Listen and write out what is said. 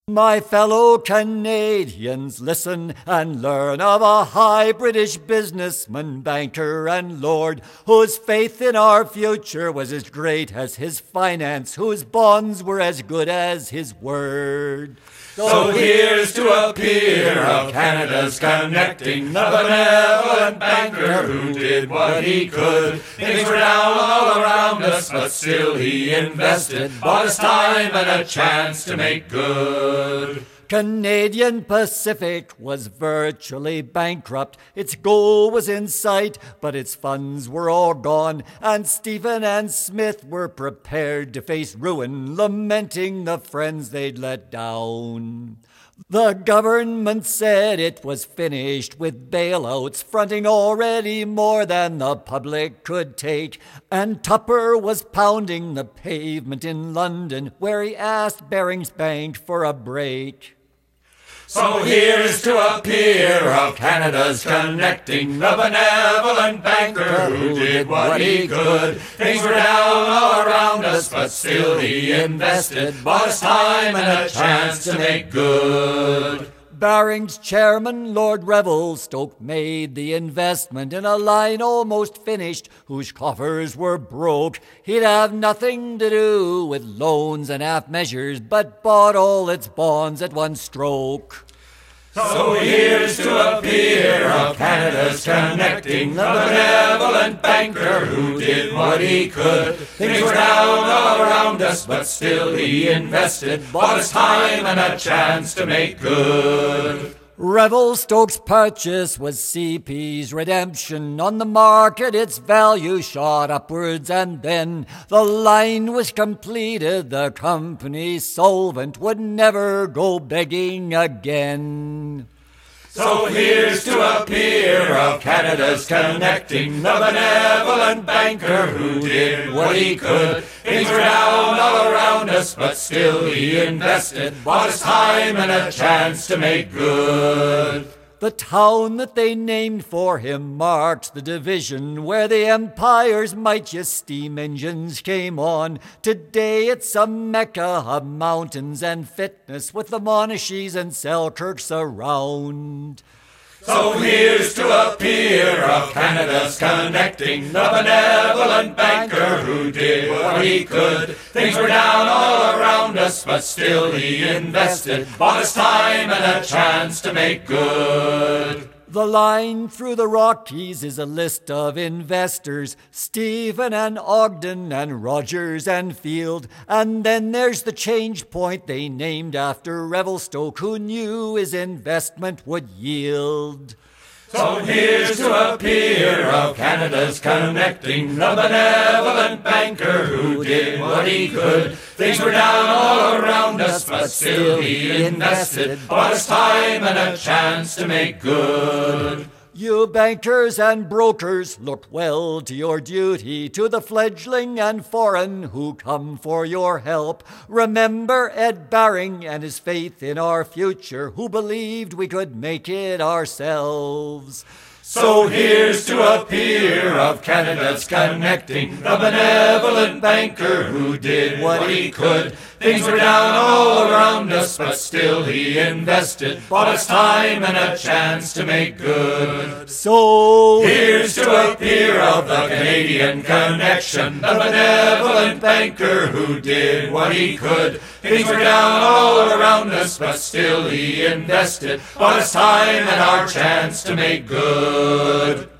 My fellow Canadians, listen and learn of a high British businessman, banker and lord, whose faith in our future was as great as his finance, whose bonds were as good as his word. So here's to a peer of Canada's connecting, the benevolent banker who did what he could. Things were down all around us, but still he invested, bought us time and a chance to make good. Canadian Pacific was virtually bankrupt. Its goal was in sight, but its funds were all gone, and Stephen and Smith were prepared to face ruin, lamenting the friends they'd let down. The government said it was finished with bailouts, fronting already more than the public could take, and Tupper was pounding the pavement in London, where he asked Barings Bank for a break. So here's to a peer of Canada's connecting, the benevolent banker who did what he could. Things were down all around us, but still he invested, bought us time and a chance to make good. Barings chairman Lord Revelstoke made the investment in a line almost finished, whose coffers were broke. He'd have nothing to do with loans and half measures, but bought all its bonds at one stroke. So here's to a peer of Canada's connecting, the benevolent banker who did what he could. Things were down all around us, but still he invested, bought us time and a chance to make good. Revelstoke's purchase was CP's redemption. On the market its value shot upwards, and then the line was completed. The company solvent would never go begging again. So here's to a peer of Canada's connecting, the benevolent banker who did what he could. Things were down all around us, but still he invested, bought us time and a chance to make good. The town that they named for him marked the division where the Empire's mightiest steam engines came on. Today it's a mecca of mountains and fitness, with the Monashees and Selkirks around. So here's to a peer of Canada's connecting, the benevolent banker who did what he could. Things were down all around us, but still he invested, bought us time and a chance to make good. The line through the Rockies is a list of investors, Stephen and Ogden and Rogers and Field. And then there's the change point they named after Revelstoke, who knew his investment would yield. So here's to a peer of Canada's connecting, the benevolent banker who did what he could. Things were down all around us, but still he invested, bought us time and a chance to make good. You bankers and brokers, look well to your duty, to the fledgling and foreign who come for your help. Remember Ed Baring and his faith in our future, who believed we could make it ourselves. So here's to a peer of Canada's connecting, the benevolent banker who did what he could. Things were down all around us, but still he invested, bought us time and a chance to make good. So here's to a peer of the Canadian connection, the benevolent banker who did what he could. Things were down all around us, but still he invested, bought us time and our chance to make good.